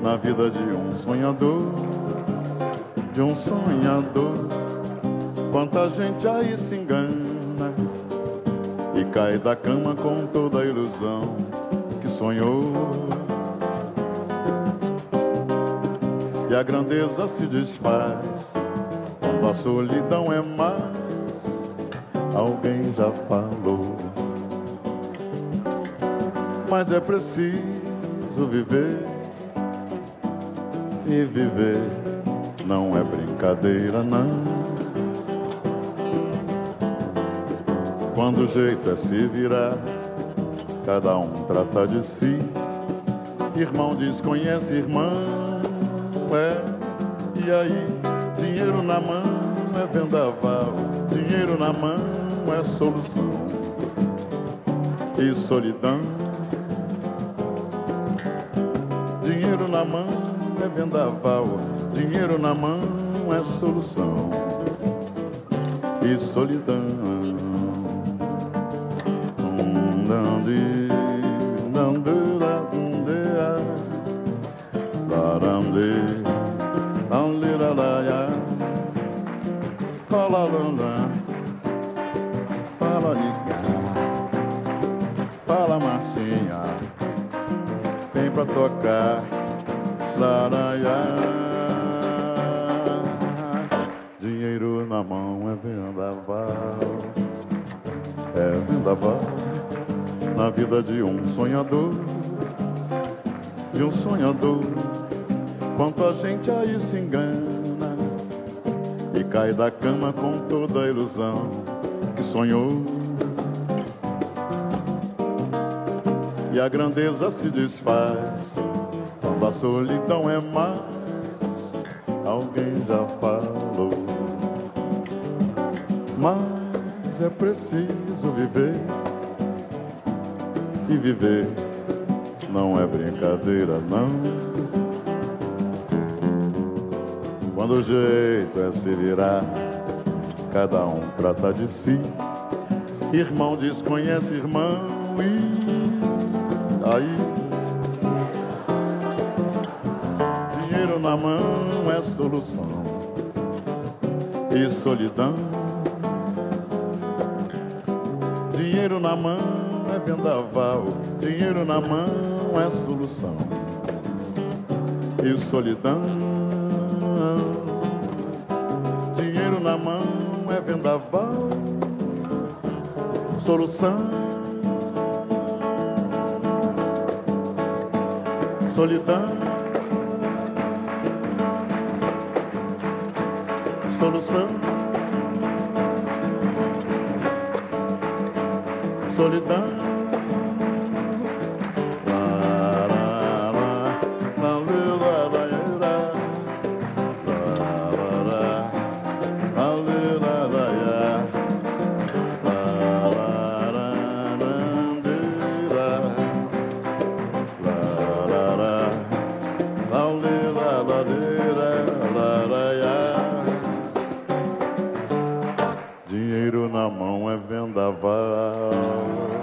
na vida de um sonhador, de um sonhador. Quanta gente aí se engana e cai da cama com toda a ilusão que sonhou. E a grandeza se desfaz quando a solidão é mais. Alguém já falou, mas é preciso viver, e viver não é brincadeira, não. Quando o jeito é se virar, cada um trata de si. Irmão desconhece irmão, e aí, dinheiro na mão é vendaval, dinheiro na mão é solução. E solidão, dinheiro na mão é vendaval, dinheiro na mão é solução. E solidão. Fala Lula, fala Nica, fala Marcinha, vem pra tocar, laraiá. Dinheiro na mão é vendaval, na vida de um sonhador, de um sonhador. Quanto a gente aí se engana e cai da cama com toda a ilusão que sonhou. E a grandeza se desfaz quando a solidão é mais. Alguém já falou, mas é preciso viver, e viver não é brincadeira, não. Quando o jeito é se virar, cada um trata de si. Irmão desconhece irmão, e aí, dinheiro na mão é solução. E solidão, dinheiro na mão é vendaval, dinheiro na mão é solução. E solidão, dinheiro na mão é vendaval, solução. Solidão, solução. Solidão. Dinheiro na mão é vendaval.